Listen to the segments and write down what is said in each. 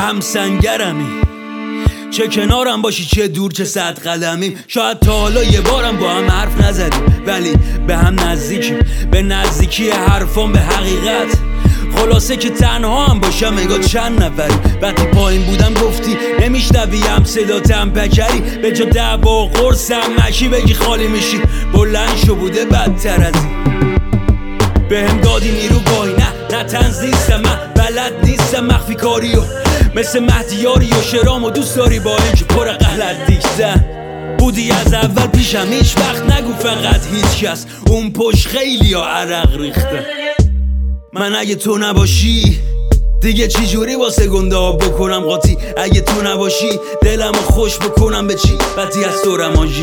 هم سنگرمی، چه کنارم باشی چه دور چه 100 قدمیم. شاید تا حالا یه بارم با هم حرف نزدیم، ولی به هم نزدیکیم، به نزدیکی حرفان به حقیقت. خلاصه که تنها هم باشم انگار چند نفری. وقتی پایین بودم گفتی نمیشنویم صداتم پکری، به جا دعوا و قرصم مکی بگی خالی میشی. بلند شو بوده بدتر از این، بهم دادی نیرو گاهی نه تنز نیستم، من بلد نیستم مخفی کاریو مثل مهدیاری و شرام و دوست داری با اینکه پر غلط دیگزن بودی از اول پیشم. هیچ وقت نگو فقط هیچ کس، اون پشت خیلی ها عرق ریخته. من اگه تو نباشی دیگه چی جوری واسه گنده ها بکنم قاطی؟ اگه تو نباشی دلمو خوش بکنم به چی؟ بدی از تو رمانجی.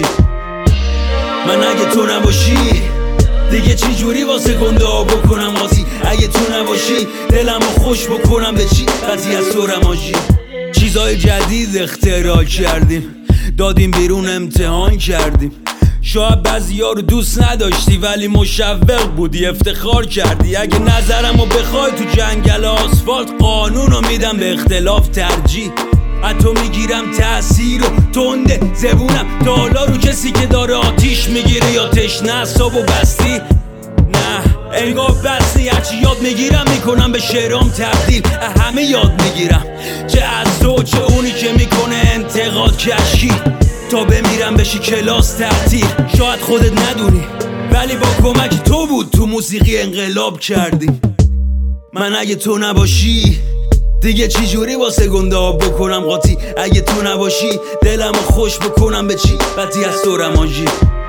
من اگه تو نباشی دیگه چی جوری واسه گنده ها بکنم قاطی؟ اگه تو نباشی دلمو خوش بکنم به چی؟ بدی از تو رمانجی. چیزای جدید اختراع کردیم، دادیم بیرون امتحان کردیم. شاید بعضیا رو دوست نداشتی ولی مشوق بودی افتخار کردی. اگه نظرمو بخوای تو جنگل آسفالت قانونو میدم به اختلاف ترجیح. حتی میگیرم تأثیر و تنده زبونم دالا رو کسی که داره آتیش میگیره یا تشنه صاب و بستی. نه انگار بستی، هرچی یاد میگیرم میکنم به شعرام تبدیل. همه یاد میگیرم، چه از تو چه اونی که میکنه انتقاد کشی. تا بمیرم بشی کلاس تعطیل. شاید خودت ندونی ولی با کمک تو بود تو موسیقی انقلاب کردی. من اگه تو نباشی دیگه چی جوری واسه گنده ها بکنم قاطی؟ اگه تو نباشی دلمو خوش بکنم به چی؟ بدی از تو رمانجی.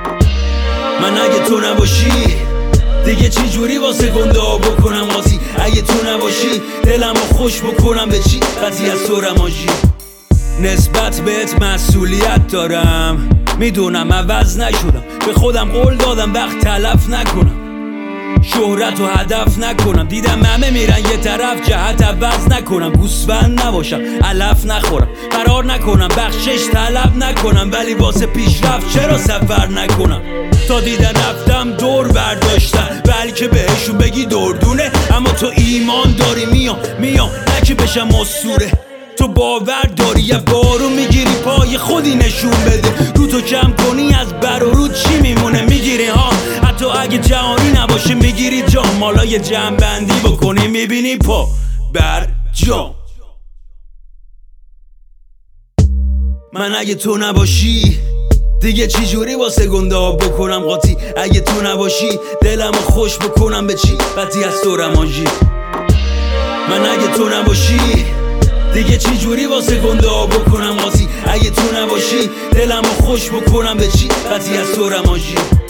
من اگه تو نباشی دیگه چی جوری واسه گنده ها بکنم قاطی؟ اگه تو نباشی دلمو خوش بکنم به چی؟ بدی از تو رمانجی. نسبت بهت مسئولیت دارم، میدونم عوض نشدم، به خودم قول دادم وقت تلف نکنم، شهرت و هدف نکنم. دیدم همه میرن یه طرف، جهت عوض نکنم، گوسفند نباشم علف نخورم، فرار نکنم بخشش طلب نکنم، ولی واسه پیشرفت چرا سفر نکنم؟ تا دیدن رفتم دور برداشتن، بلکه بهشون بگی دردونه. اما تو ایمان داری میام نه که بشم اسطوره. تو باور داری یه بارو میگیری پای خودی نشون بده. رو تو کم کنی از بر و رو چی میمونه؟ میگیری ها، حتی اگه جهانی نباشه میگیری جام. مالا یه جمع بندی بکنی میبینی پا بر جام. من اگه تو نباشی دیگه چی جوری واسه گنده ها بکنم قاطی؟ اگه تو نباشی دلمو خوش بکنم به چی؟ بدی از تو رمانجی. من اگه تو نباشی دیگه چی جوری واسه گنده ها بکنم قاطی؟ اگه تو نباشی دلمو خوش بکنم به چی؟ بدی از تو رمانجی.